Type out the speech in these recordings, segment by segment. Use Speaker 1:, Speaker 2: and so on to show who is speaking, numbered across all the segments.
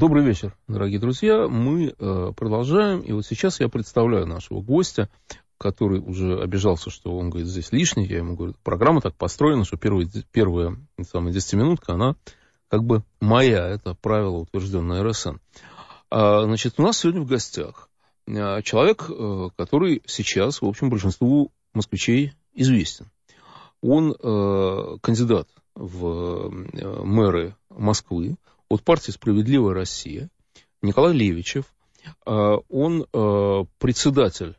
Speaker 1: Добрый вечер, дорогие друзья. Мы продолжаем. И вот сейчас я представляю нашего гостя, который уже обижался, что он говорит, здесь лишний. Я ему говорю, программа так построена, что первая 10-минутка, она как бы моя. Это правило, утвержденное РСН. Значит, у нас сегодня в гостях человек, который сейчас, в общем, большинству москвичей известен. Он кандидат в мэры Москвы от партии «Справедливая Россия», Николай Левичев. Он заместитель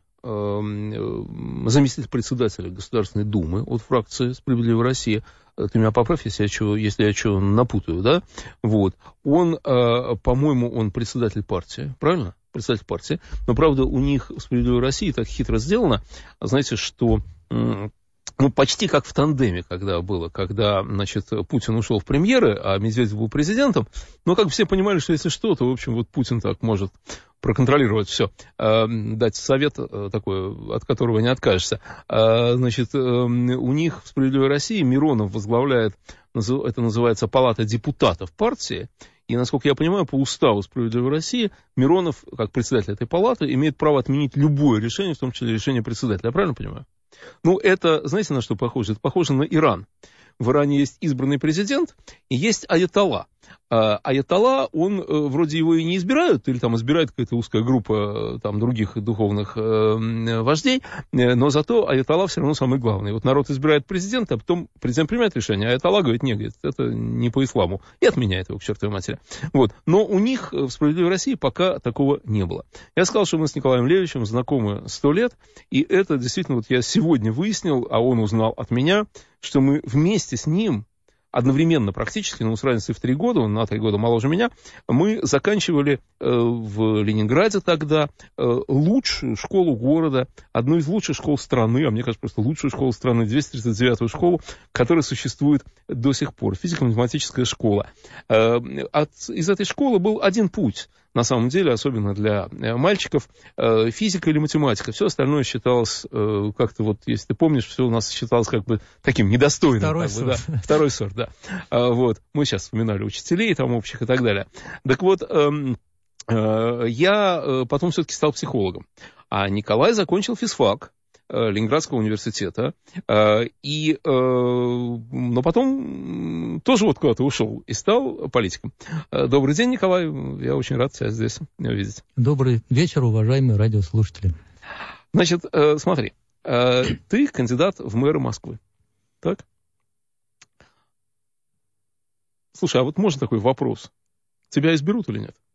Speaker 1: председателя Государственной Думы от фракции «Справедливая Россия». Ты меня поправь, если я что напутаю, да? Вот. Он, по-моему, он председатель партии, правильно? Председатель партии. Но, правда, у них в «Справедливой России» так хитро сделано, знаете, что... почти как в тандеме, когда, значит, Путин ушел в премьеры, а Медведев был президентом. Но как бы все понимали, что если что, то, в общем, вот Путин так может проконтролировать все, дать совет такой, от которого не откажешься. Значит, у них в «Справедливой России» Миронов возглавляет, это называется Палата депутатов партии. И, насколько я понимаю, по уставу «Справедливой России» Миронов, как председатель этой палаты, имеет право отменить любое решение, в том числе решение председателя. Я правильно понимаю? Ну, это, знаете, на что похоже? Это похоже на Иран. В Иране есть избранный президент и есть аятолла. Аятолла, он вроде его и не избирают, или там избирает какая-то узкая группа там, других духовных вождей, но зато аятолла все равно самый главный. Вот народ избирает президента, а потом президент принимает решение, а аятолла говорит, нет, это не по исламу, и отменяет его к чертовой матери. Вот. Но у них в «Справедливой России» пока такого не было. Я сказал, что мы с Николаем Левичем знакомы 100 лет, и это действительно, вот я сегодня выяснил, а он узнал от меня, что мы вместе с ним, одновременно практически, но с разницей в 3 года, он на 3 года моложе меня, мы заканчивали в Ленинграде тогда лучшую школу города, одну из лучших школ страны, а мне кажется, просто лучшую школу страны, 239-ю школу, которая существует до сих пор, физико-математическая школа. Из этой школы был один путь, на самом деле, особенно для мальчиков, физика или математика. Все остальное считалось как-то, вот, если ты помнишь, все у нас считалось как бы таким недостойным.
Speaker 2: Второй сорт.
Speaker 1: Да, второй сорт, да. Вот. Мы сейчас вспоминали учителей там общих и так далее. Так вот, я потом все-таки стал психологом. А Николай закончил физфак Ленинградского университета, но потом тоже вот куда-то ушел и стал политиком. Добрый день, Николай, я очень рад тебя здесь видеть.
Speaker 2: Добрый вечер, уважаемые радиослушатели.
Speaker 1: Значит, смотри, ты кандидат в мэры Москвы, так? Слушай, а вот можно такой вопрос? Тебя изберут или нет?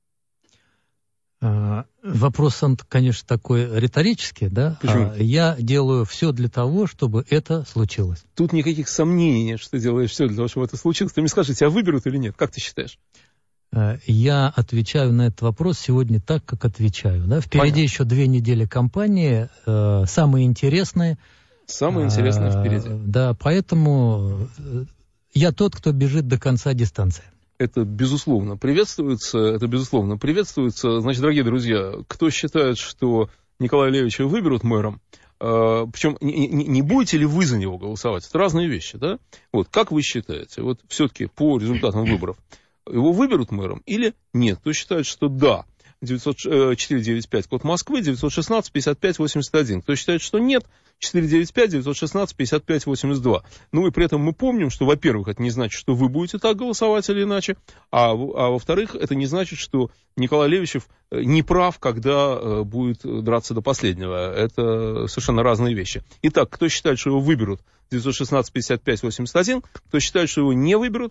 Speaker 2: Вопрос, он, конечно, такой риторический, да?
Speaker 1: Почему?
Speaker 2: Я делаю все для того, чтобы это случилось.
Speaker 1: Тут никаких сомнений нет, что ты делаешь все для того, чтобы это случилось. Ты мне скажи, тебя выберут или нет? Как ты считаешь?
Speaker 2: Я отвечаю на этот вопрос сегодня так, как отвечаю. Да? Впереди
Speaker 1: Понятно.
Speaker 2: еще 2 недели кампании, самые интересные.
Speaker 1: Самое интересное впереди.
Speaker 2: Да, поэтому я тот, кто бежит до конца дистанции.
Speaker 1: Это безусловно приветствуется. Значит, дорогие друзья, кто считает, что Николая Левича выберут мэром, причем не будете ли вы за него голосовать? Это разные вещи, да? Вот, как вы считаете, вот все-таки по результатам выборов, его выберут мэром или нет? Кто считает, что да? 495 код Москвы, 916-55-81. Кто считает, что нет, 495-916-55-82. Ну и при этом мы помним, что, во-первых, это не значит, что вы будете так голосовать или иначе, а во-вторых, это не значит, что Николай Левичев не прав, когда будет драться до последнего. Это совершенно разные вещи. Итак, кто считает, что его выберут, 916-55-81. Кто считает, что его не выберут,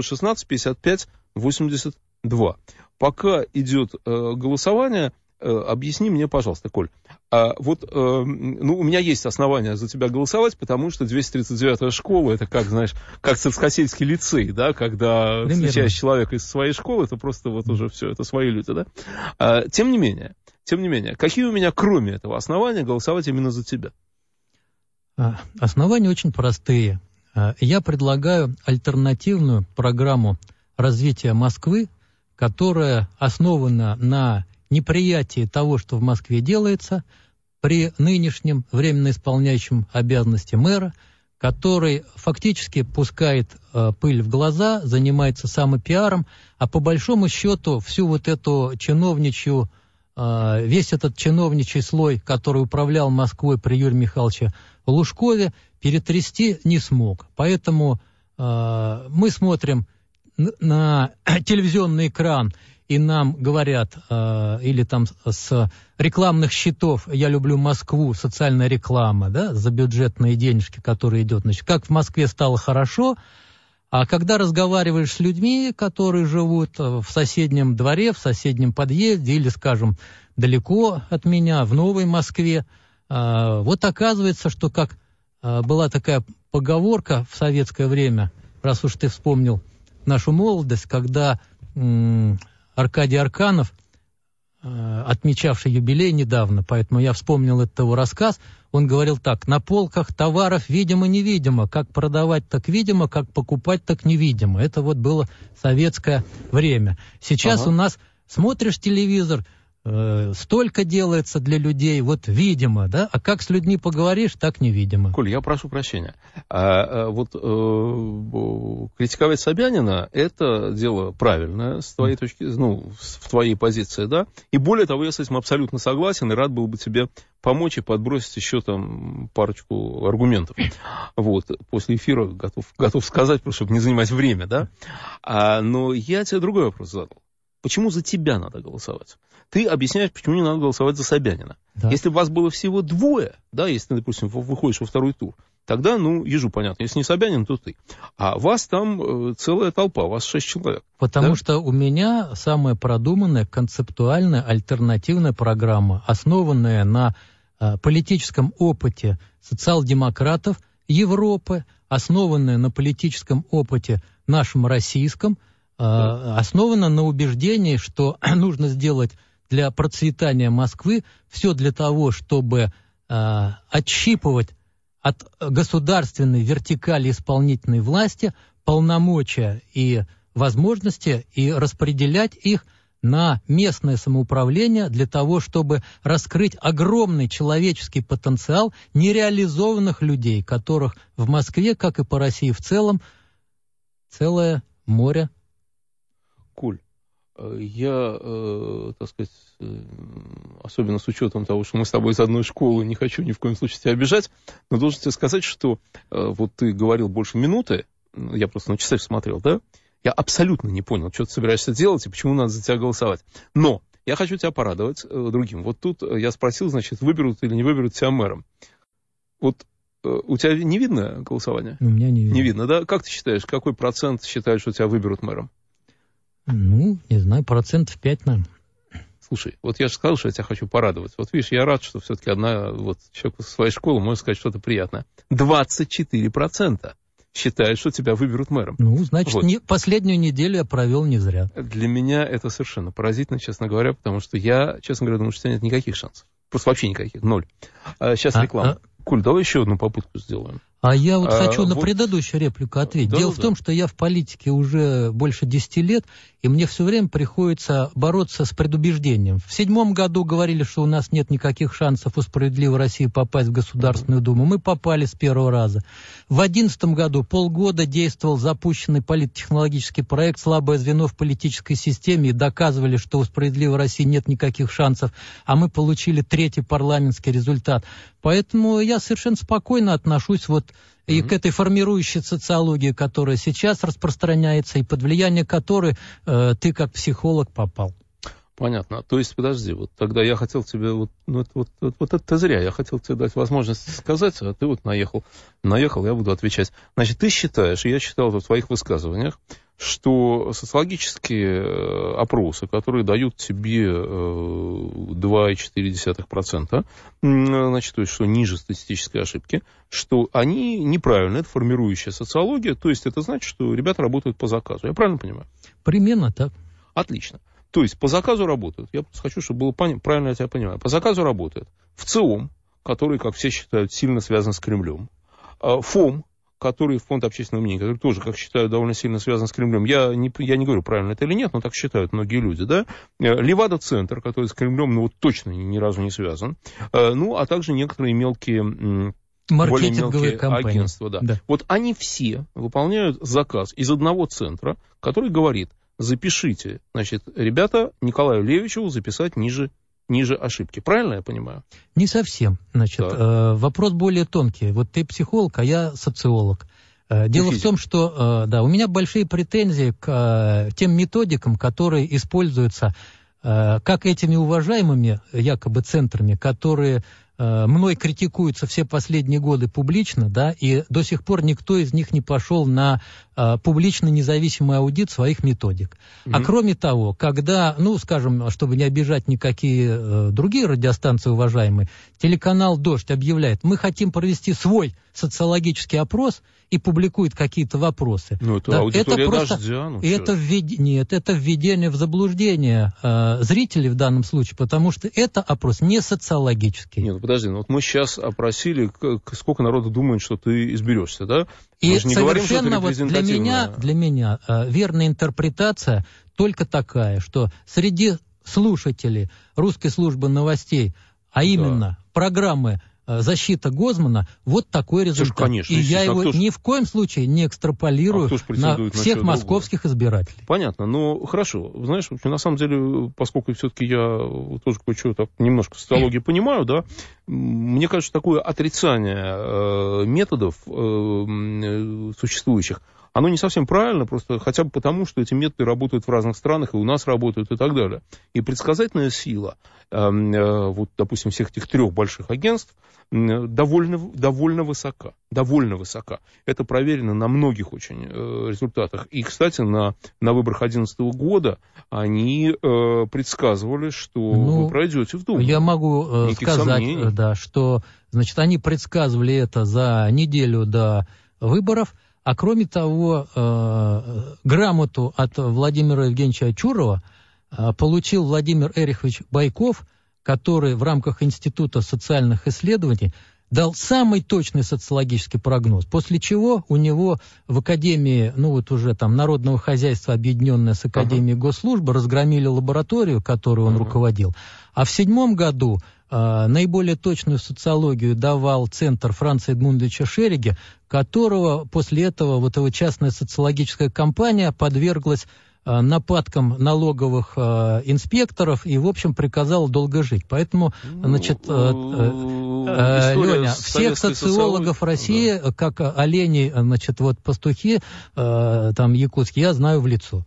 Speaker 1: 916-55-82. Пока идет голосование, объясни мне, пожалуйста, Коль. У меня есть основания за тебя голосовать, потому что 239-я школа, это как, знаешь, как Царскосельский лицей, да, когда встречаешь человека из своей школы, это просто вот уже все, это свои люди, да. Тем не менее, какие у меня, кроме этого основания, голосовать именно за тебя?
Speaker 2: Основания очень простые. Я предлагаю альтернативную программу развития Москвы, которая основана на неприятии того, что в Москве делается, при нынешнем временно исполняющем обязанности мэра, который фактически пускает пыль в глаза, занимается самопиаром, а по большому счету всю вот эту чиновничью, весь этот чиновничий слой, который управлял Москвой при Юрии Михайловиче Лужкове, перетрясти не смог. Поэтому мы смотрим на телевизионный экран, и нам говорят, или там с рекламных счетов «Я люблю Москву», социальная реклама, да, за бюджетные денежки, которые идет, значит, как в Москве стало хорошо, а когда разговариваешь с людьми, которые живут в соседнем дворе, в соседнем подъезде или, скажем, далеко от меня, в Новой Москве, вот оказывается, что как была такая поговорка в советское время, раз уж ты вспомнил нашу молодость, когда Аркадий Арканов, отмечавший юбилей недавно, поэтому я вспомнил этот его рассказ, он говорил так: на полках товаров видимо-невидимо, как продавать так видимо, как покупать так невидимо. Это вот было советское время. Сейчас у нас смотришь телевизор, столько делается для людей, вот видимо, да, а как с людьми поговоришь, так невидимо.
Speaker 1: Коль, я прошу прощения. Критиковать Собянина — это дело правильное с твоей точки, в твоей позиции, да, и более того, я с этим абсолютно согласен, и рад был бы тебе помочь и подбросить еще там парочку аргументов. Вот, после эфира готов сказать, просто чтобы не занимать время, да. Но я тебе другой вопрос задал. Почему за тебя надо голосовать? Ты объясняешь, почему не надо голосовать за Собянина. Да. Если у вас было всего двое, да, если ты, допустим, выходишь во второй тур, тогда, ежу понятно, если не Собянин, то ты. А вас там целая толпа, вас 6 человек.
Speaker 2: Потому что у меня самая продуманная, концептуальная, альтернативная программа, основанная на политическом опыте социал-демократов Европы, основанная на политическом опыте нашем российском, основана на убеждении, что нужно сделать для процветания Москвы все для того, чтобы отщипывать от государственной вертикали исполнительной власти полномочия и возможности и распределять их на местное самоуправление для того, чтобы раскрыть огромный человеческий потенциал нереализованных людей, которых в Москве, как и по России в целом, целое море.
Speaker 1: Коль, я, так сказать, особенно с учетом того, что мы с тобой из одной школы, не хочу ни в коем случае тебя обижать, но должен тебе сказать, что вот ты говорил больше минуты, я просто на часы смотрел, да, я абсолютно не понял, что ты собираешься делать и почему надо за тебя голосовать. Но я хочу тебя порадовать другим. Вот тут я спросил, значит, выберут или не выберут тебя мэром. Вот у тебя не видно голосование?
Speaker 2: У меня не видно.
Speaker 1: Не видно, да? Как ты считаешь, какой процент считаешь, что тебя выберут мэром?
Speaker 2: Не знаю, 5%, наверное.
Speaker 1: Слушай, вот я же сказал, что я тебя хочу порадовать. Вот видишь, я рад, что все-таки человек со своей школы может сказать что-то приятное. 24% считают, что тебя выберут мэром.
Speaker 2: Значит, вот. Последнюю неделю я провел не зря.
Speaker 1: Для меня это совершенно поразительно, честно говоря, потому что я, честно говоря, думаю, что у тебя нет никаких шансов. Просто вообще никаких, 0. Сейчас реклама. Коль, давай еще одну попытку сделаем.
Speaker 2: А я вот хочу на предыдущую реплику ответить.
Speaker 1: Да,
Speaker 2: Дело в том, что я в политике уже больше 10 лет, и мне все время приходится бороться с предубеждением. В 2007 году говорили, что у нас нет никаких шансов у «Справедливой России» попасть в Государственную Думу. Мы попали с первого раза. В 2011 году полгода действовал запущенный политтехнологический проект «Слабое звено в политической системе», и доказывали, что у «Справедливой России» нет никаких шансов, а мы получили 3-й парламентский результат. Поэтому я совершенно спокойно отношусь и к этой формирующей социологии, которая сейчас распространяется, и под влияние которой ты как психолог попал.
Speaker 1: Понятно. То есть, подожди, вот тогда я хотел тебе, вот это зря, я хотел тебе дать возможность сказать, а ты вот наехал, я буду отвечать. Значит, ты считаешь, и я читал в твоих высказываниях, что социологические опросы, которые дают тебе 2,4%, значит, то есть, что ниже статистической ошибки, что они неправильны, это формирующая социология, то есть это значит, что ребята работают по заказу. Я правильно понимаю?
Speaker 2: Примерно так.
Speaker 1: Отлично. То есть по заказу работают. Я просто хочу, чтобы было правильно, я тебя понимаю. По заказу работают ВЦИОМ, который, как все считают, сильно связан с Кремлем. ФОМ, который Фонд общественного мнения, который тоже, как считают, довольно сильно связан с Кремлем. Я не говорю, правильно это или нет, но так считают многие люди, да. Левада-центр, который с Кремлем, точно ни разу не связан. А также некоторые мелкие
Speaker 2: маркетинговые компании.
Speaker 1: Агентства, да. Вот они все выполняют заказ из одного центра, который говорит: запишите, значит, ребята, Николаю Левичеву записать ниже ошибки. Правильно я понимаю?
Speaker 2: Не совсем. Значит, вопрос более тонкий. Вот ты психолог, а я социолог. Дело в том, что у меня большие претензии к тем методикам, которые используются как этими уважаемыми якобы центрами, которые мной критикуются все последние годы публично, да, и до сих пор никто из них не пошел на публичный независимый аудит своих методик. А кроме того, когда, скажем, чтобы не обижать никакие другие радиостанции уважаемые, телеканал «Дождь» объявляет: мы хотим провести свой социологический опрос, и публикует какие-то вопросы.
Speaker 1: Это аудитория «Дождя».
Speaker 2: Это введение в заблуждение зрителей в данном случае, потому что это опрос не социологический.
Speaker 1: Нет, подожди, вот мы сейчас опросили, сколько народу думает, что ты изберешься, да?
Speaker 2: И совершенно вот для меня верная интерпретация только такая, что среди слушателей русской службы новостей, а именно программы «Защита Гозмана», вот такой результат.
Speaker 1: Конечно,
Speaker 2: и я его ни в коем случае не экстраполирую на всех московских избирателей.
Speaker 1: Понятно, хорошо. Знаешь, на самом деле, поскольку все-таки я тоже кое-что так немножко социологии понимаю, да, мне кажется, такое отрицание методов существующих, оно не совсем правильно, просто хотя бы потому, что эти методы работают в разных странах, и у нас работают, и так далее. И предсказательная сила, вот, допустим, всех этих 3 больших агентств, довольно высока. Довольно высока. Это проверено на многих очень результатах. И, кстати, на выборах 2011 года они предсказывали, что вы пройдете в Думу.
Speaker 2: Я могу сказать, да, что, значит, они предсказывали это за неделю до выборов. А кроме того, грамоту от Владимира Евгеньевича Ачурова получил Владимир Эрихович Байков, который в рамках Института социальных исследований дал самый точный социологический прогноз, после чего у него в Академии, уже там Народного хозяйства, объединенное с Академией Госслужбы, разгромили лабораторию, которую он руководил. А в 2007 году наиболее точную социологию давал Центр Франца Эдмундовича Шериге, которого после этого вот его частная социологическая компания подверглась нападкам налоговых инспекторов и, в общем, приказала долго жить. Поэтому, значит, Леня, всех социологов России, как оленей, значит, вот пастухи, там, якутские, я знаю в лицо.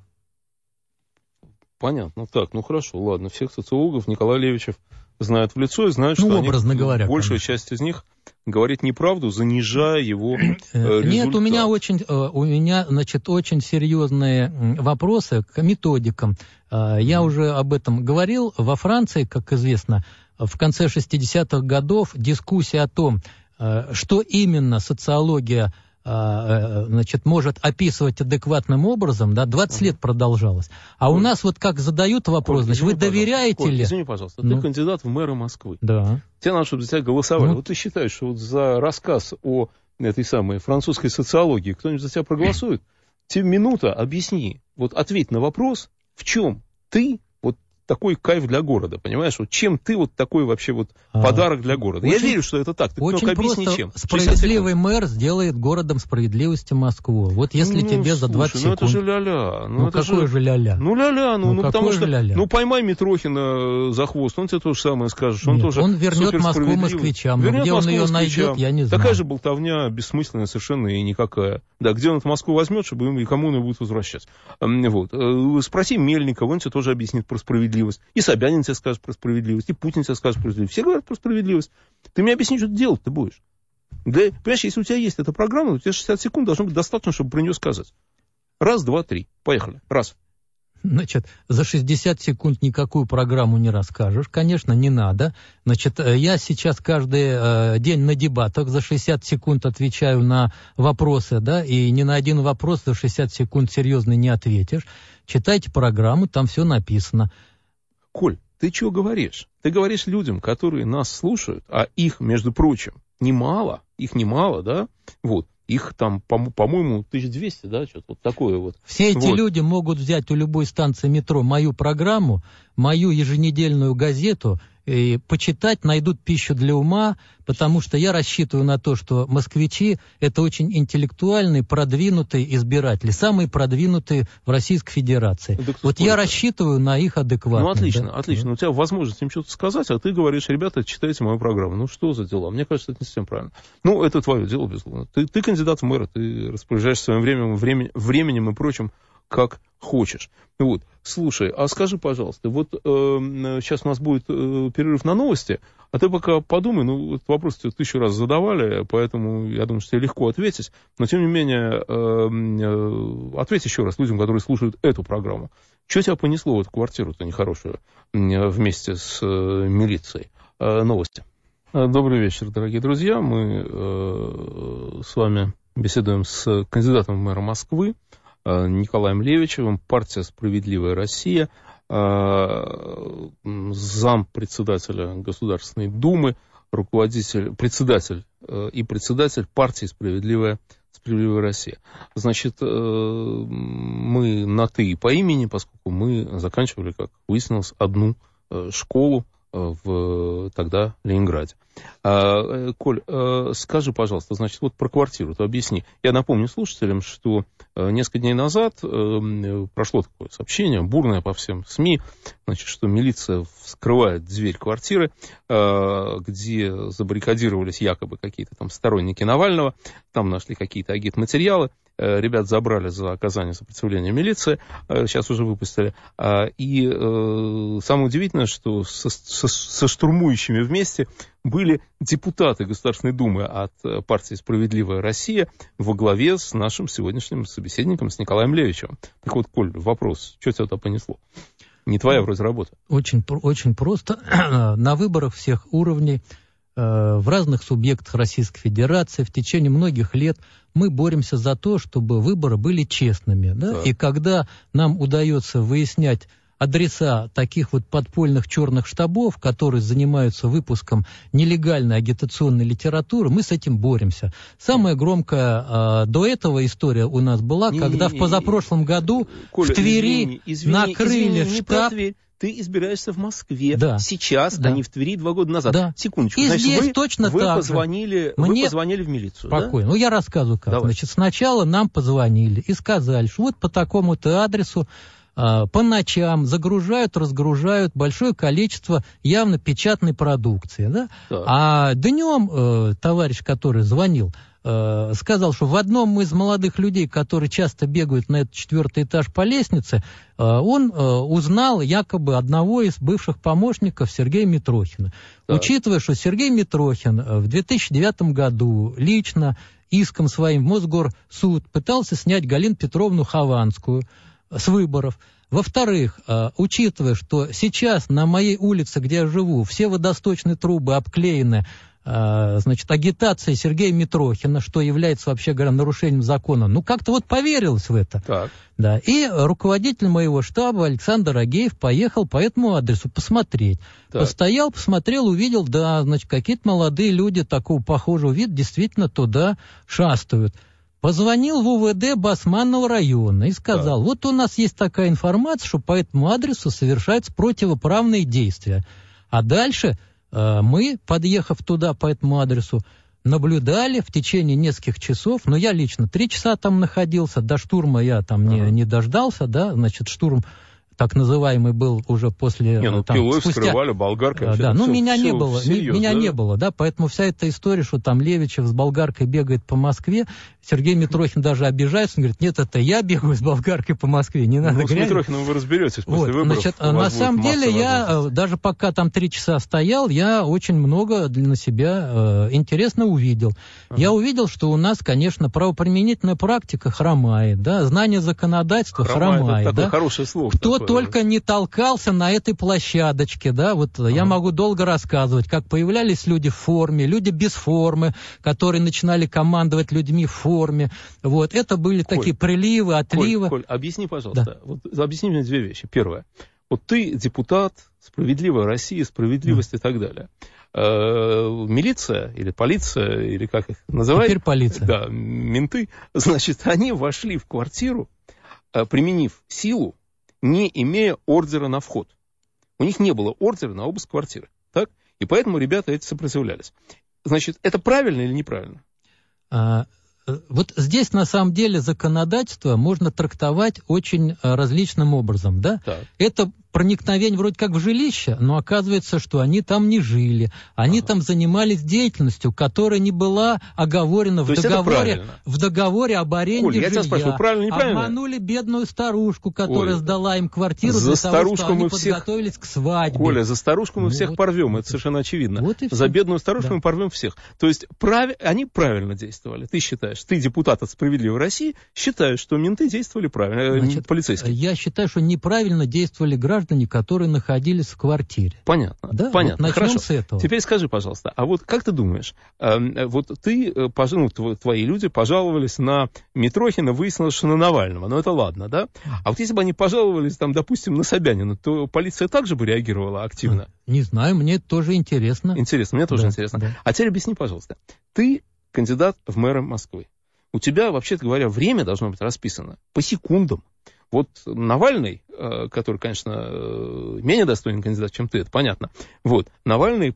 Speaker 1: Понятно. Так, хорошо, ладно. Всех социологов Николай Левичев знает в лицо и знает, что
Speaker 2: образно говоря,
Speaker 1: большая часть из них говорит неправду, занижая его результат.
Speaker 2: Нет, у меня, значит, очень серьезные вопросы к методикам. Я уже об этом говорил. Во Франции, как известно, в конце 60-х годов дискуссия о том, что именно социология значит, может описывать адекватным образом, да, 20 лет продолжалось. А у нас вот как задают вопрос, значит, вы доверяете ли?
Speaker 1: Извини, пожалуйста, ты кандидат в мэры Москвы.
Speaker 2: Да.
Speaker 1: Тебе надо, чтобы за тебя голосовали. Вот ты считаешь, что вот за рассказ о этой самой французской социологии кто-нибудь за тебя проголосует? Тебе минута, объясни, вот ответь на вопрос, в чем ты вот такой кайф для города, понимаешь? Вот чем ты вот такой вообще вот подарок для города? Я верю, что это так. Ты
Speaker 2: очень
Speaker 1: только объясни,
Speaker 2: просто
Speaker 1: чем.
Speaker 2: Справедливый мэр сделает городом справедливости Москву. Вот если тебе за 20 секунд...
Speaker 1: это же ля-ля.
Speaker 2: Какое же ля-ля?
Speaker 1: Ля-ля, потому что... ля-ля? Поймай Митрохина за хвост, он тебе то же самое скажет. Он
Speaker 2: вернет Москву москвичам. Но где он ее найдет, я не знаю.
Speaker 1: Такая же болтовня бессмысленная совершенно и никакая. Да, где он эту Москву возьмет, чтобы им и кому он ее будет возвращать. Вот. Спроси Мельникова, он тебе тоже объяснит про справедливость. И Собянин тебе скажет про справедливость, и Путин тебе скажет про справедливость. Все говорят про справедливость. Ты мне объясни, что ты делать ты будешь. Понимаешь, если у тебя есть эта программа, у тебя 60 секунд должно быть достаточно, чтобы про нее сказать. Раз, два, три. Поехали. Раз.
Speaker 2: Значит, за 60 секунд никакую программу не расскажешь. Конечно, не надо. Значит, я сейчас каждый день на дебатах за 60 секунд отвечаю на вопросы, да, и ни на один вопрос за 60 секунд серьезно не ответишь. Читайте программу, там все написано.
Speaker 1: Коль, ты чего говоришь? Ты говоришь людям, которые нас слушают, а их, между прочим, немало, да, вот, их там, по-моему, 1200, да, что-то вот такое вот.
Speaker 2: Все эти люди могут взять у любой станции метро мою программу, мою еженедельную газету, и почитать, найдут пищу для ума, потому что я рассчитываю на то, что москвичи — это очень интеллектуальные, продвинутые избиратели, самые продвинутые в Российской Федерации. Вот я рассчитываю на их адекватность.
Speaker 1: Ну, отлично, отлично. У тебя возможность им что-то сказать, а ты говоришь: ребята, читайте мою программу. Ну, что за дела? Мне кажется, это не совсем правильно. Ну, это твое дело, безусловно. Ты кандидат в мэра, ты распоряжаешься своим временем и прочим, как хочешь. Вот. Слушай, а скажи, пожалуйста, вот сейчас у нас будет перерыв на новости, а ты пока подумай, ну, этот вопрос тебе 1000 раз задавали, поэтому я думаю, что тебе легко ответить, но тем не менее, ответь еще раз людям, которые слушают эту программу. Что тебя понесло в эту квартиру-то нехорошую вместе с милицией? Новости. Добрый вечер, дорогие друзья. Мы с вами беседуем с кандидатом в мэра Москвы Николаем Левичевым, партия «Справедливая Россия», зампредседателя Государственной Думы, председатель партии «Справедливая Россия». Значит, мы на «ты» по имени, поскольку мы заканчивали, как выяснилось, одну школу в тогда Ленинграде. Коль, скажи, пожалуйста, значит, вот про квартиру-то объясни. Я напомню слушателям, что несколько дней назад прошло такое сообщение, бурное по всем СМИ, значит, что милиция вскрывает дверь квартиры, где забаррикадировались якобы какие-то там сторонники Навального, там нашли какие-то агитматериалы, ребят забрали за оказание сопротивления милиции, сейчас уже выпустили. И самое удивительное, что со штурмующими вместе были депутаты Государственной Думы от партии «Справедливая Россия» во главе с нашим сегодняшним собеседником, с Николаем Левичевым. Так вот, Коль, вопрос, что тебя туда понесло? Не твоя вроде работа.
Speaker 2: Очень просто. На выборах всех уровней в разных субъектах Российской Федерации в течение многих лет мы боремся за то, чтобы выборы были честными. Да? И когда нам удается выяснять адреса таких вот подпольных черных штабов, которые занимаются выпуском нелегальной агитационной литературы, мы с этим боремся. Самая громкая до этого история у нас была, когда в позапрошлом году
Speaker 1: Коля,
Speaker 2: в Твери накрыли штаб.
Speaker 1: Ты избираешься в Москве сейчас,
Speaker 2: да.
Speaker 1: а не в Твери 2 года назад.
Speaker 2: Да.
Speaker 1: Секундочку.
Speaker 2: И
Speaker 1: значит,
Speaker 2: здесь точно
Speaker 1: вы
Speaker 2: так
Speaker 1: позвонили,
Speaker 2: же.
Speaker 1: Вы позвонили в милицию,
Speaker 2: спокойно.
Speaker 1: Да?
Speaker 2: Ну, я рассказываю как.
Speaker 1: Давай.
Speaker 2: Значит, сначала нам позвонили и сказали, что вот по такому-то адресу по ночам загружают, разгружают большое количество явно печатной продукции. Да? А днем товарищ, который звонил, сказал, что в одном из молодых людей, которые часто бегают на этот 4-й этаж по лестнице, он узнал якобы одного из бывших помощников Сергея Митрохина. Так. Учитывая, что Сергей Митрохин в 2009 году лично иском своим в Мосгорсуд пытался снять Галину Петровну Хованскую с выборов. Во-вторых, учитывая, что сейчас на моей улице, где я живу, все водосточные трубы обклеены значит, агитацией Сергея Митрохина, что является, вообще говоря, нарушением закона. Ну, как-то вот поверилось в это.
Speaker 1: Так.
Speaker 2: Да. И руководитель моего штаба Александр Агеев поехал по этому адресу посмотреть. Так. Постоял, посмотрел, увидел, да, значит, какие-то молодые люди такого похожего вида действительно туда шастают. Позвонил в УВД Басманного района и сказал, вот у нас есть такая информация, что по этому адресу совершаются противоправные действия. А дальше мы, подъехав туда по этому адресу, наблюдали в течение нескольких часов, но я лично 3 часа там находился, до штурма я там не дождался, да, значит, штурм так называемый был уже после...
Speaker 1: пилой вскрывали, болгаркой.
Speaker 2: Да, ну меня не было,
Speaker 1: всерьез,
Speaker 2: меня не было, да, поэтому вся эта история, что там Левичев с болгаркой бегает по Москве, Сергей Митрохин даже обижается, он говорит, нет, это я бегаю с болгаркой по Москве, не надо грязь.
Speaker 1: С Митрохиным вы разберетесь после выборов.
Speaker 2: Значит, на самом деле я, даже пока там 3 часа стоял, я очень много для себя интересно увидел. Я увидел, что у нас, конечно, правоприменительная практика хромает, да, знание законодательства хромает.
Speaker 1: Это
Speaker 2: да?
Speaker 1: такое хорошее слово.
Speaker 2: Кто только не толкался на этой площадочке, да, вот я могу долго рассказывать, как появлялись люди в форме, люди без формы, которые начинали командовать людьми в форме, вот, это были такие приливы, отливы.
Speaker 1: Коль, объясни, пожалуйста, вот, объясни мне 2 вещи. Первое, вот ты депутат, «Справедливая Россия», «Справедливость» и так далее. Милиция или полиция, или как их называют?
Speaker 2: Теперь полиция.
Speaker 1: Да, менты, значит, они вошли в квартиру, применив силу, не имея ордера на вход. У них не было ордера на обыск квартиры. Так? И поэтому ребята эти сопротивлялись. Значит, это правильно или неправильно?
Speaker 2: Вот здесь, на самом деле, законодательство можно трактовать очень различным образом, да?
Speaker 1: Так.
Speaker 2: Это проникновение вроде как в жилище, но оказывается, что они там не жили. Они там занимались деятельностью, которая не была оговорена в договоре об аренде
Speaker 1: Коль,
Speaker 2: жилья.
Speaker 1: я тебя спрашиваю, правильно или неправильно?
Speaker 2: Обманули бедную старушку, которая сдала им квартиру
Speaker 1: за
Speaker 2: для того, чтобы они подготовились к свадьбе.
Speaker 1: Коля, за старушку мы всех порвем, это совершенно очевидно.
Speaker 2: Вот
Speaker 1: за бедную старушку мы порвем всех. То есть они правильно действовали, ты считаешь? Ты, депутат от «Справедливой России», считаешь, что менты действовали правильно, значит, полицейские?
Speaker 2: Я считаю, что неправильно действовали граждане, которые находились в квартире.
Speaker 1: Понятно,
Speaker 2: да?
Speaker 1: понятно.
Speaker 2: Вот начнем
Speaker 1: хорошо.
Speaker 2: с этого.
Speaker 1: Теперь скажи, пожалуйста, а вот как ты думаешь, вот ты, твои люди пожаловались на Митрохина, выяснилось, что на Навального, ну это ладно, да? А вот если бы они пожаловались, там, допустим, на Собянина, то полиция также бы реагировала активно?
Speaker 2: Не знаю, мне это тоже интересно.
Speaker 1: Интересно, мне тоже интересно. Да. А теперь объясни, пожалуйста, ты кандидат в мэры Москвы. У тебя, вообще-то говоря, время должно быть расписано по секундам. Вот Навальный, который, конечно, менее достойный кандидат, чем ты, это понятно. Вот, Навальный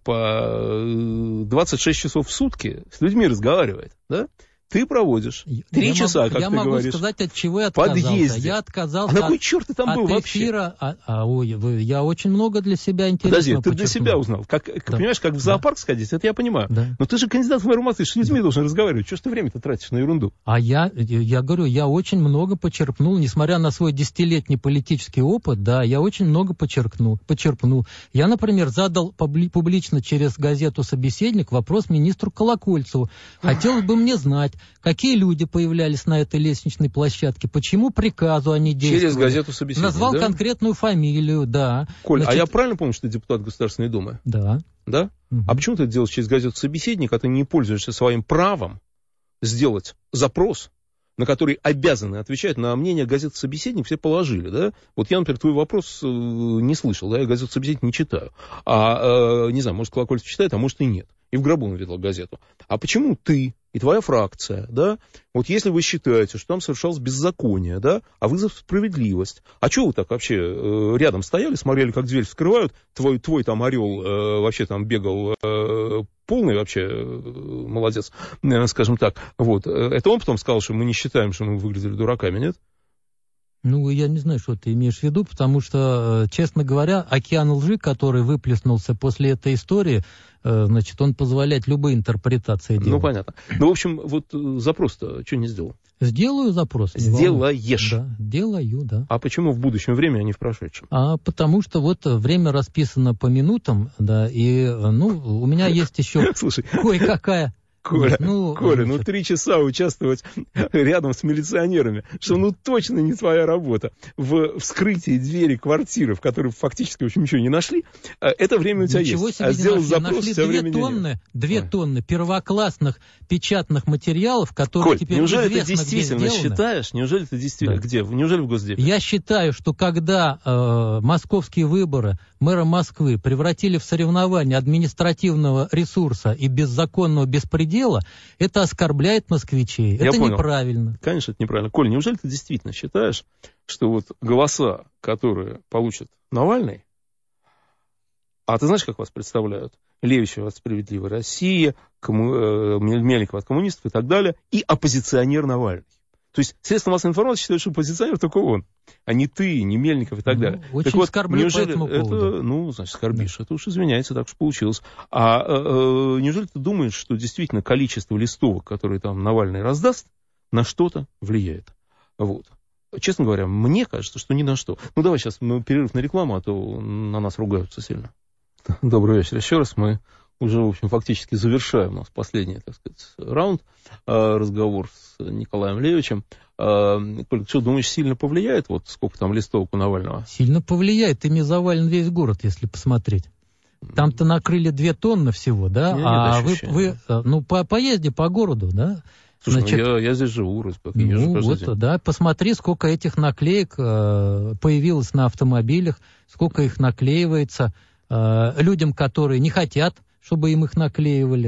Speaker 1: по 26 часов в сутки с людьми разговаривает, да? Ты проводишь 3 часа, как ты говоришь.
Speaker 2: Я могу сказать, от чего я отказался.
Speaker 1: Подъезде.
Speaker 2: Я отказался
Speaker 1: на кой черт ты там был
Speaker 2: эфира,
Speaker 1: вообще?
Speaker 2: Я очень много для себя интересного
Speaker 1: подожди, ты
Speaker 2: подчеркнул.
Speaker 1: для себя узнал. Понимаешь, как в зоопарк сходить, это я понимаю.
Speaker 2: Да.
Speaker 1: Но ты же кандидат в мэры Москвы, с людьми должен разговаривать. Чего ж ты время-то тратишь на ерунду?
Speaker 2: А я говорю, я очень много почерпнул, несмотря на свой 10-летний политический опыт, да, я очень много почерпнул. Я, например, задал публично через газету «Собеседник» вопрос министру Колокольцеву. Хотелось бы мне знать, какие люди появлялись на этой лестничной площадке, почему приказу они действовали.
Speaker 1: Через газету «Собеседник»,
Speaker 2: назвал
Speaker 1: да?
Speaker 2: конкретную фамилию, да.
Speaker 1: Коль, значит, а я правильно помню, что ты депутат Государственной Думы?
Speaker 2: Да.
Speaker 1: Да? Угу. А почему ты это делаешь через газету «Собеседник», а ты не пользуешься своим правом сделать запрос, на который обязаны отвечать на мнение газеты «Собеседник», все положили, да? Вот я, например, твой вопрос не слышал, да, я газету «Собеседник» не читаю. Не знаю, может, Колокольцев читает, а может и нет. И в гробу он видел газету. А почему ты и твоя фракция, да, вот если вы считаете, что там совершалось беззаконие, да, а вы за справедливость, а что вы так вообще рядом стояли, смотрели, как дверь вскрывают, твой там орел вообще там бегал полный вообще молодец, скажем так, вот, это он потом сказал, что мы не считаем, что мы выглядели дураками, нет?
Speaker 2: Ну, я не знаю, что ты имеешь в виду, потому что, честно говоря, океан лжи, который выплеснулся после этой истории, значит, он позволяет любые интерпретации делать.
Speaker 1: Ну, понятно. Ну, в общем, вот запрос-то что не сделал?
Speaker 2: Сделаю запрос.
Speaker 1: Сделаешь?
Speaker 2: Да, делаю, да.
Speaker 1: А почему в будущем времени, а не в прошедшем?
Speaker 2: Потому что вот время расписано по минутам, да, и, у меня есть еще кое-какая...
Speaker 1: Коля, 3 часа участвовать рядом с милиционерами, что точно не твоя работа. В вскрытии двери квартиры, в которой фактически, в общем, ничего не нашли, это время у тебя
Speaker 2: ничего
Speaker 1: есть.
Speaker 2: Себе
Speaker 1: сделать запрос,
Speaker 2: нашли 2 тонны первоклассных печатных материалов, которые
Speaker 1: Коль,
Speaker 2: теперь
Speaker 1: неужели
Speaker 2: известно,
Speaker 1: ты действительно считаешь, неужели ты действительно,
Speaker 2: да.
Speaker 1: Где? Неужели в Госдепе?
Speaker 2: Я считаю, что когда московские выборы мэра Москвы превратили в соревнование административного ресурса и беззаконного беспредела, это оскорбляет москвичей. Это неправильно.
Speaker 1: Конечно, это неправильно. Коль, неужели ты действительно считаешь, что вот голоса, которые получит Навальный, а ты знаешь, как вас представляют? Левичева от «Справедливой России», Мельникова от коммунистов и так далее, и оппозиционер Навальный. То есть средства массовой информации считают, что оппозиционер только он, а не ты, не Мельников и так далее.
Speaker 2: Очень
Speaker 1: так вот,
Speaker 2: скорблю по этому поводу.
Speaker 1: значит, скорбишь. Да. Это уж извиняется, так уж получилось. А неужели ты думаешь, что действительно количество листовок, которые там Навальный раздаст, на что-то влияет? Вот. Честно говоря, мне кажется, что ни на что. Давай сейчас мы перерыв на рекламу, а то на нас ругаются сильно. Добрый вечер еще раз. Мы уже, в общем, фактически завершаем у нас последний, так сказать, раунд, разговор с Николаем Левичем. Коль, что, думаешь, сильно повлияет, вот сколько там листовок у Навального?
Speaker 2: Сильно повлияет, ими завален весь город, если посмотреть. Там-то накрыли 2 тонны всего, да? Поезди по городу, да?
Speaker 1: Слушай, значит, я здесь живу,
Speaker 2: да, посмотри, сколько этих наклеек появилось на автомобилях, сколько их наклеивается людям, которые не хотят, чтобы им их наклеивали.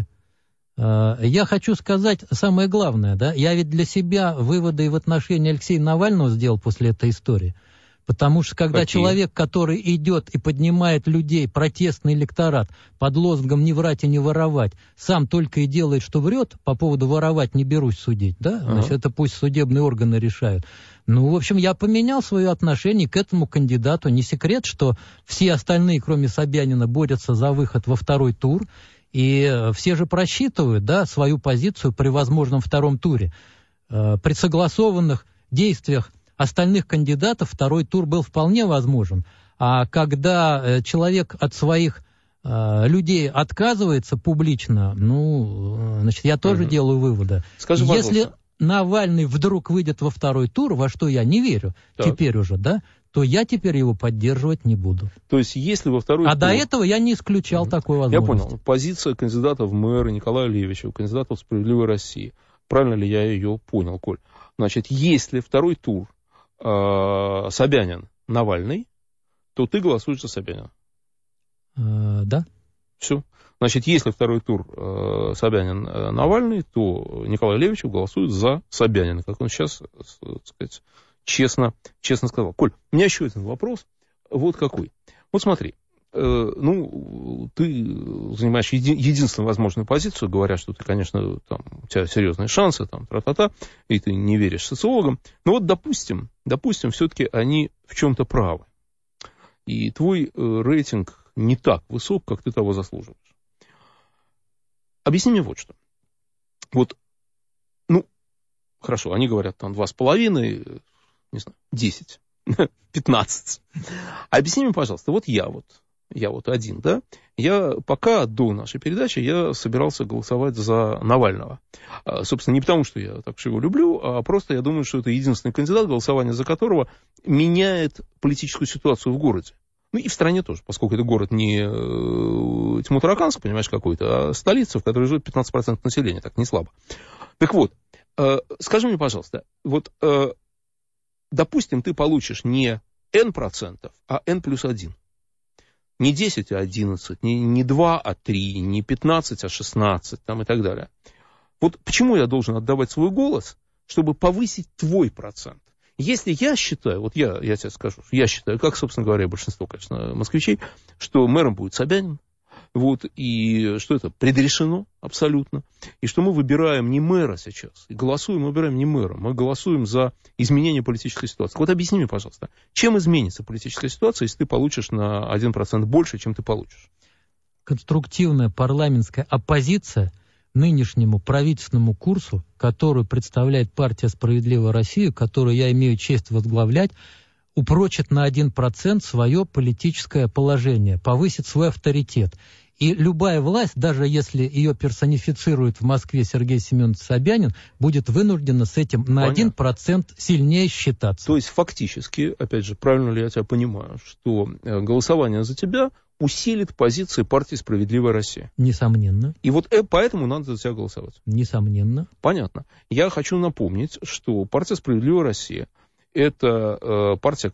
Speaker 2: Я хочу сказать самое главное, да, я ведь для себя выводы в отношении Алексея Навального сделал после этой истории. Потому что когда
Speaker 1: Какие?
Speaker 2: человек, который идет и поднимает людей, протестный электорат, под лозунгом «не врать и не воровать», сам только и делает, что врет, по поводу «воровать не берусь судить», да? Значит, это пусть судебные органы решают. Ну, в общем, я поменял свое отношение к этому кандидату. Не секрет, что все остальные, кроме Собянина, борются за выход во второй тур. И все же просчитывают, да, свою позицию при возможном втором туре. При согласованных действиях остальных кандидатов второй тур был вполне возможен. А когда человек от своих людей отказывается публично, ну, значит, я тоже делаю выводы.
Speaker 1: Скажи, пожалуйста.
Speaker 2: Если Навальный вдруг выйдет во второй тур, во что я не верю, теперь уже, да, то я теперь его поддерживать не буду.
Speaker 1: То есть, если во второй тур...
Speaker 2: до этого я не исключал такой возможности.
Speaker 1: Я понял. Позиция кандидата в мэры Николая Левичева, кандидата в «Справедливой России». Правильно ли я ее понял, Коль? Значит, если второй тур Собянин-Навальный, то ты голосуешь за Собянина.
Speaker 2: Да.
Speaker 1: Все. Значит, если второй тур Собянин-Навальный, то Николай Левичев голосует за Собянина, как он сейчас, так сказать, честно сказал. Коль, у меня еще один вопрос. Вот какой. Вот смотри. Ну, ты занимаешь единственную возможную позицию, говоря, что ты, конечно, там, у тебя серьезные шансы, там, тра-та-та, и ты не веришь социологам. Но вот, допустим, все-таки они в чем-то правы. И твой рейтинг не так высок, как ты того заслуживаешь. Объясни мне вот что. Вот, ну, хорошо, они говорят, там, 2,5, не знаю, 10, 15. Объясни мне, пожалуйста, вот я один, да, пока до нашей передачи я собирался голосовать за Навального. Собственно, не потому, что я так уж его люблю, а просто я думаю, что это единственный кандидат, голосование за которого меняет политическую ситуацию в городе. Ну и в стране тоже, поскольку это город не Тьму-Тараканск, понимаешь, какой-то, а столица, в которой живет 15% населения, так не слабо. Так вот, скажи мне, пожалуйста, вот, допустим, ты получишь не N%, а N плюс 1. Не 10, а 11, не 2, а 3, не 15, а 16, там, и так далее. Вот почему я должен отдавать свой голос, чтобы повысить твой процент? Если я считаю, вот я тебе скажу, я считаю, как, собственно говоря, большинство, конечно, москвичей, что мэром будет Собянин, вот, и что это предрешено абсолютно, и что мы выбираем не мэра сейчас, и голосуем, мы выбираем не мэра, мы голосуем за изменение политической ситуации. Вот объясни мне, пожалуйста, чем изменится политическая ситуация, если ты получишь на 1% больше, чем ты получишь?
Speaker 2: Конструктивная парламентская оппозиция нынешнему правительственному курсу, которую представляет партия «Справедливая Россия», которую я имею честь возглавлять, упрочит на 1% свое политическое положение, повысит свой авторитет. И любая власть, даже если ее персонифицирует в Москве Сергей Семенович Собянин, будет вынуждена с этим на 1% сильнее считаться.
Speaker 1: То есть фактически, опять же, правильно ли я тебя понимаю, что голосование за тебя усилит позиции партии «Справедливая Россия»?
Speaker 2: Несомненно.
Speaker 1: И вот поэтому надо за тебя голосовать?
Speaker 2: Несомненно.
Speaker 1: Понятно. Я хочу напомнить, что партия «Справедливая Россия» — это партия,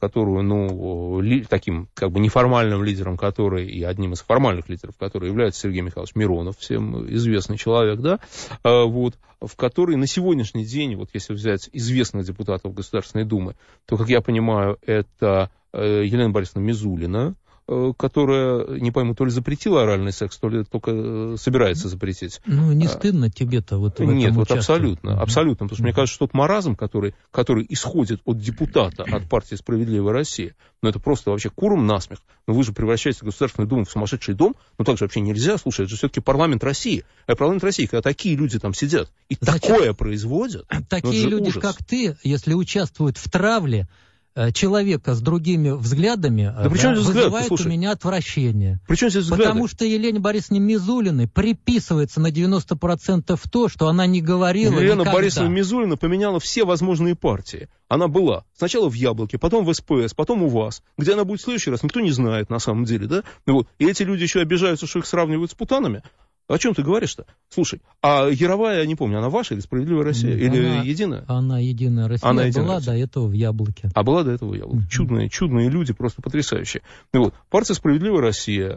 Speaker 1: которую, таким как бы неформальным лидером которой, и одним из формальных лидеров которой является Сергей Михайлович Миронов, всем известный человек, да, вот, в которой на сегодняшний день, вот если взять известных депутатов Государственной Думы, то, как я понимаю, это Елена Борисовна Мизулина, которая, не пойму, то ли запретила оральный секс, то ли только собирается запретить.
Speaker 2: Ну, не стыдно тебе-то вот в этом
Speaker 1: Нет, вот
Speaker 2: участвовать?
Speaker 1: абсолютно. Потому что мне кажется, что тот маразм, который исходит от депутата, от партии «Справедливая Россия», ну, это просто вообще куром насмех. Но вы же превращаете Государственную Думу в сумасшедший дом, ну, так же вообще нельзя, слушай, это же все-таки парламент России. А парламент России, когда такие люди там сидят и такое производят,
Speaker 2: такие люди,
Speaker 1: ужас.
Speaker 2: Как ты, если участвуют в травле человека с другими взглядами, вызывает у меня отвращение.
Speaker 1: Причем здесь взгляды?
Speaker 2: Потому что Елене Борисовне Мизулиной приписывается на 90% то, что она не говорила
Speaker 1: Елена
Speaker 2: никогда.
Speaker 1: Борисовна Мизулина поменяла все возможные партии. Она была сначала в «Яблоке», потом в СПС, потом у вас. Где она будет в следующий раз, никто не знает на самом деле, да? Вот. И эти люди еще обижаются, что их сравнивают с путанами. О чем ты говоришь-то? Слушай, а Яровая, я не помню, она ваша или «Справедливая Россия»? Или «Единая»?
Speaker 2: Она «Единая Россия»,
Speaker 1: она
Speaker 2: была до этого в «Яблоке».
Speaker 1: А была до этого в «Яблоке». Чудные люди, просто потрясающие. Вот. Партия «Справедливая Россия»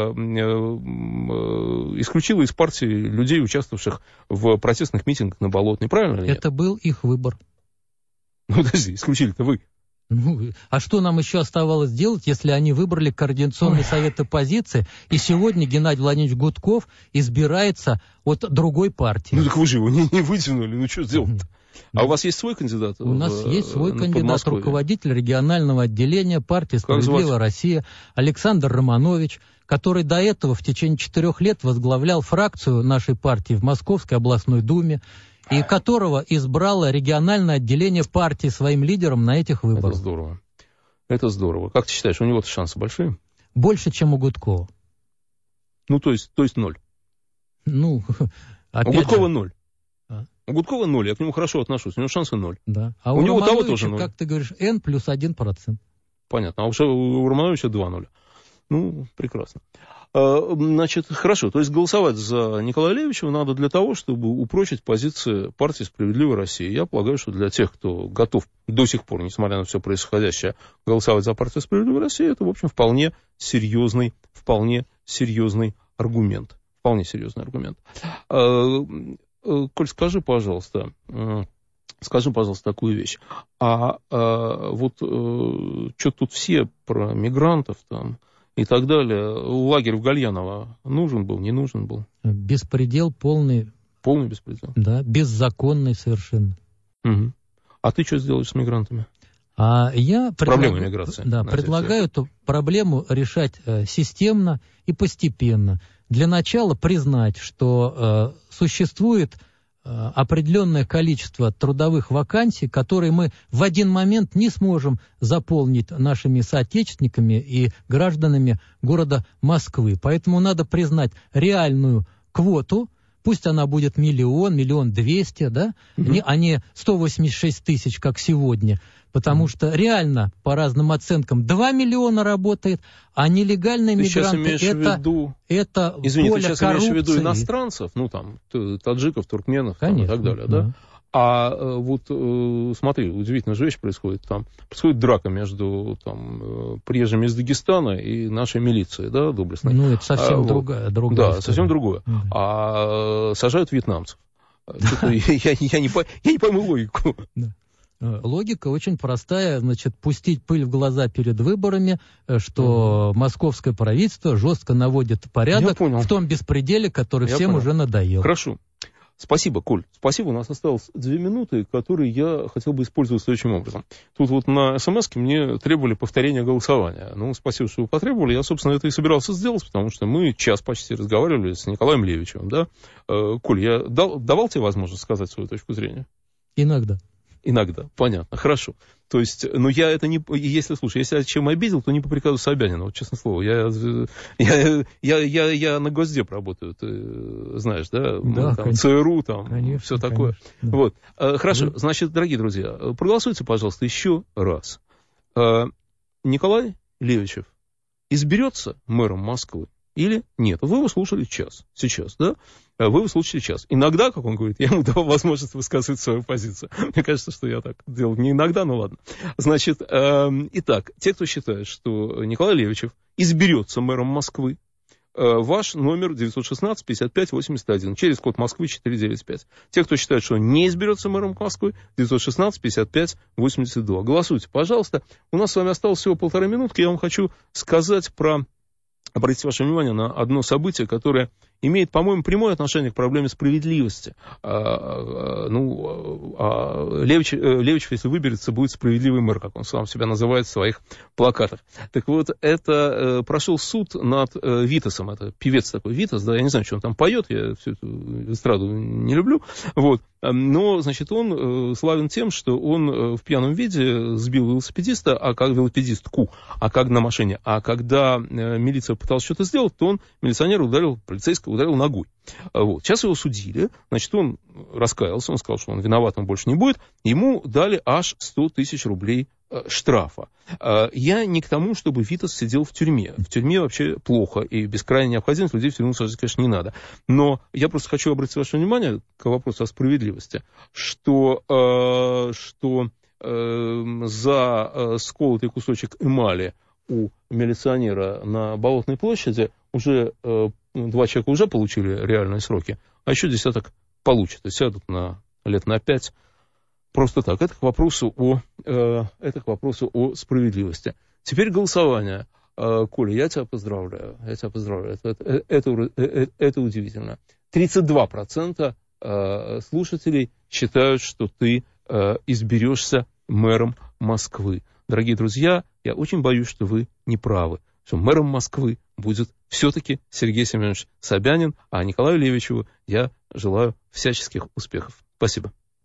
Speaker 1: исключила из партии людей, участвовавших в протестных митингах на Болотной, правильно ли?
Speaker 2: Это был их выбор.
Speaker 1: Ну, подожди, исключили-то вы.
Speaker 2: Ну, а что нам еще оставалось делать, если они выбрали Координационный совет оппозиции, и сегодня Геннадий Владимирович Гудков избирается от другой партии?
Speaker 1: Ну так вы же его не вытянули, ну что сделать-то? А у вас есть свой кандидат?
Speaker 2: У нас есть свой кандидат, руководитель регионального отделения партии «Справедливая Россия» Александр Романович, который до этого в течение 4 лет возглавлял фракцию нашей партии в Московской областной думе, и которого избрало региональное отделение партии своим лидером на этих выборах.
Speaker 1: Это здорово. Это здорово. Как ты считаешь, у него-то шансы большие?
Speaker 2: Больше, чем у Гудкова.
Speaker 1: Ну, то есть 0.
Speaker 2: Ну, опять
Speaker 1: у Гудкова
Speaker 2: же.
Speaker 1: 0. У Гудкова 0, я к нему хорошо отношусь, у него шансы 0.
Speaker 2: Да. А
Speaker 1: у него того тоже 0.
Speaker 2: Как ты говоришь, N плюс 1%.
Speaker 1: Понятно, а уже у Романовича 2-0. Ну, прекрасно. Значит, хорошо, то есть голосовать за Николая Левичева надо для того, чтобы упрочить позиции партии «Справедливая Россия». Я полагаю, что для тех, кто готов до сих пор, несмотря на все происходящее, голосовать за партию «Справедливая Россия», это, в общем, вполне серьезный аргумент. Вполне серьезный аргумент. Коль, скажи, пожалуйста, такую вещь. Вот что тут все про мигрантов там и так далее. Лагерь в Гальяново нужен был, не нужен был?
Speaker 2: Беспредел полный.
Speaker 1: Полный беспредел?
Speaker 2: Да, беззаконный совершенно.
Speaker 1: Угу. А ты что сделаешь с мигрантами?
Speaker 2: Я
Speaker 1: проблемой миграции.
Speaker 2: Да, предлагаю эту проблему решать системно и постепенно. Для начала признать, что существует определенное количество трудовых вакансий, которые мы в один момент не сможем заполнить нашими соотечественниками и гражданами города Москвы. Поэтому надо признать реальную квоту, пусть она будет 1 200 000, да, а не 186 000, как сегодня. Потому что реально, по разным оценкам, 2 миллиона работает, а нелегальные мигранты это
Speaker 1: Извини,
Speaker 2: поле
Speaker 1: ты сейчас
Speaker 2: коррупции.
Speaker 1: имеешь в виду иностранцев, ну там, таджиков, туркменов,
Speaker 2: конечно,
Speaker 1: там, и так далее, да? А вот смотри, удивительная же вещь происходит. Там происходит драка между приезжими из Дагестана и нашей милицией, да, доблестной.
Speaker 2: Ну, это совсем другая
Speaker 1: да,
Speaker 2: история.
Speaker 1: совсем другое. А сажают вьетнамцев. Я не пойму логику.
Speaker 2: Логика очень простая, значит, пустить пыль в глаза перед выборами, что московское правительство жестко наводит порядок в том беспределе, который всем уже надоел.
Speaker 1: Хорошо. Спасибо, Коль. Спасибо. У нас осталось 2 минуты, которые я хотел бы использовать следующим образом. Тут вот на смс-ке мне требовали повторения голосования. Ну, спасибо, что вы потребовали. Я, собственно, это и собирался сделать, потому что мы час почти разговаривали с Николаем Левичевым, да? Коль, я давал тебе возможность сказать свою точку зрения? Иногда, понятно, хорошо. То есть, ну я это не... Если я чем обидел, то не по приказу Собянина, вот честное слово. Я на Госдеп работаю, ты знаешь, да?
Speaker 2: Да,
Speaker 1: там, ЦРУ, там,
Speaker 2: конечно,
Speaker 1: все такое.
Speaker 2: Да.
Speaker 1: Вот. Хорошо, значит, дорогие друзья, проголосуйте, пожалуйста, еще раз. Николай Левичев изберется мэром Москвы или нет? Вы его слушали сейчас, да? Вы его слушали час. Иногда, как он говорит, я ему давал возможность высказывать свою позицию. Мне кажется, что я так делал не иногда, но ладно. Значит, итак, те, кто считает, что Николай Левичев изберется мэром Москвы, ваш номер 916-55-81, через код Москвы 495. Те, кто считает, что не изберется мэром Москвы, 916-55-82. Голосуйте, пожалуйста. У нас с вами осталось всего 1,5 минутки. Я вам хочу сказать обратить ваше внимание на одно событие, которое имеет, по-моему, прямое отношение к проблеме справедливости. Левичев, если выберется, будет справедливый мэр, как он сам себя называет в своих плакатах. Так вот, это прошел суд над Витасом. Это певец такой Витас, да, я не знаю, что он там поет, я всю эту эстраду не люблю. Вот. Но, значит, он славен тем, что он в пьяном виде сбил велосипедиста, велосипедистку, на машине. А когда милиция пыталась что-то сделать, то он полицейского ударил ногой. Вот. Сейчас его судили, значит, он раскаялся, он сказал, что он виноват, он больше не будет. Ему дали аж 100 000 рублей штрафа. Я не к тому, чтобы Витас сидел в тюрьме. В тюрьме вообще плохо, и без крайней необходимости людей в тюрьму сажать, конечно, не надо. Но я просто хочу обратить ваше внимание к вопросу о справедливости, что за сколотый кусочек эмали у милиционера на Болотной площади уже 2 человека уже получили реальные сроки, а еще 10 получат и сядут лет на 5 Просто так. Это к вопросу о справедливости. Теперь голосование. Коля, я тебя поздравляю. Это удивительно. 32% слушателей считают, что ты изберешься мэром Москвы. Дорогие друзья, я очень боюсь, что вы не правы. Что мэром Москвы будет все-таки Сергей Семенович Собянин, а Николаю Левичеву я желаю всяческих успехов. Спасибо.